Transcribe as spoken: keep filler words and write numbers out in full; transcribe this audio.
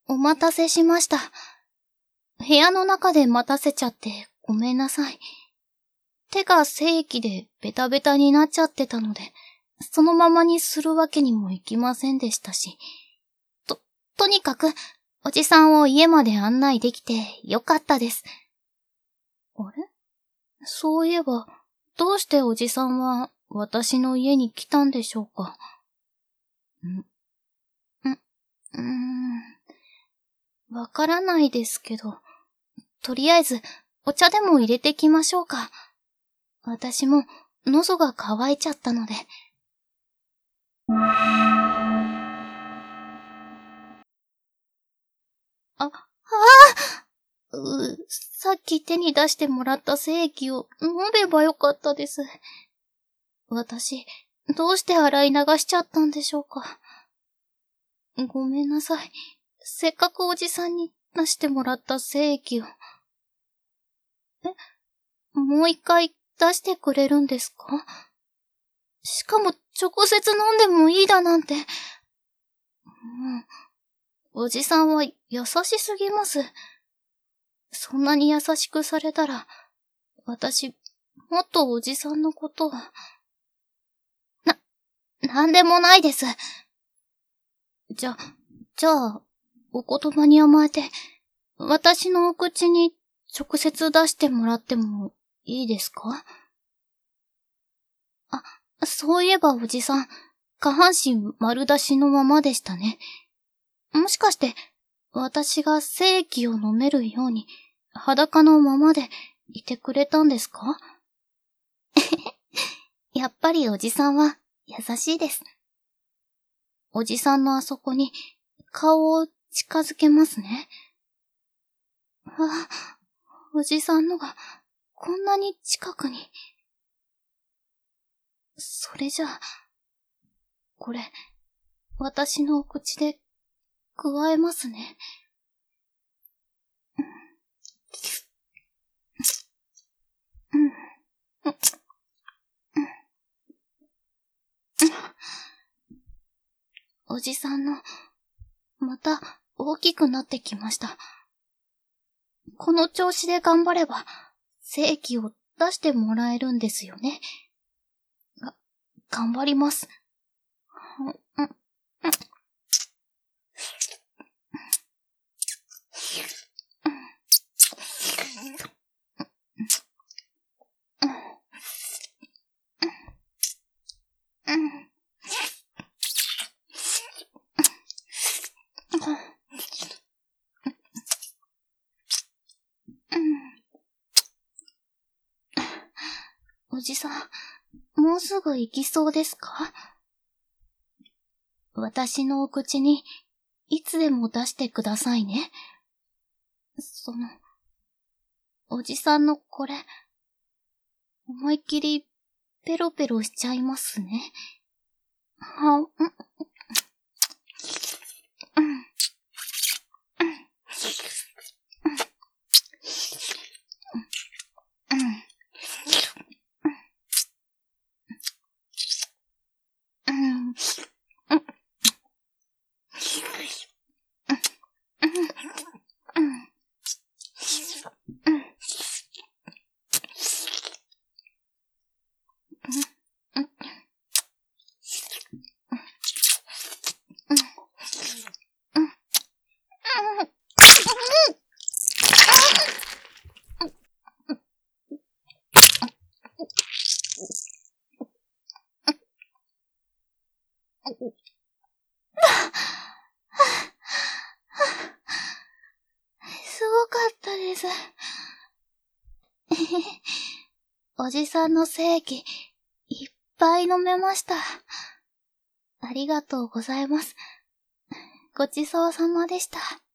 お待たせしました。部屋の中で待たせちゃってごめんなさい。手が精液でベタベタになっちゃってたので、そのままにするわけにもいきませんでしたし。と、とにかく、おじさんを家まで案内できてよかったです。あれ？そういえば、どうしておじさんは私の家に来たんでしょうか。ん、ん、うーん、わからないですけど、とりあえずお茶でも入れてきましょうか。私も喉が渇いちゃったので。あ、ああう、さっき手に出してもらった精液を飲めばよかったです。私、どうして洗い流しちゃったんでしょうか。ごめんなさい。せっかくおじさんに出してもらった精液を。え、もう一回出してくれるんですか？しかも直接飲んでもいいだなんて。うん、おじさんは優しすぎます。そんなに優しくされたら、私、もっとおじさんのことを。な、なんでもないです。じゃ、じゃあ、お言葉に甘えて、私のお口に直接出してもらってもいいですか？あ、そういえばおじさん、下半身丸出しのままでしたね。もしかして、私が精液を飲めるように、裸のままでいてくれたんですか？やっぱりおじさんは優しいです。おじさんのあそこに顔を近づけますね。あ、おじさんのがこんなに近くに。それじゃあ、これ、私のお口で加えますね。うんうんおじさんの、また大きくなってきました。この調子で頑張れば、精液を出してもらえるんですよね。が、頑張ります。うんうんうんおじさん、もうすぐ行きそうですか？私のお口に、いつでも出してくださいね。その、おじさんのこれ、思いっきり、ペロペロしちゃいますね。は、ん、うん、うん、うん、うん、すごかったです。おじさんの精液、いっぱい飲めました。ありがとうございます。ごちそうさまでした。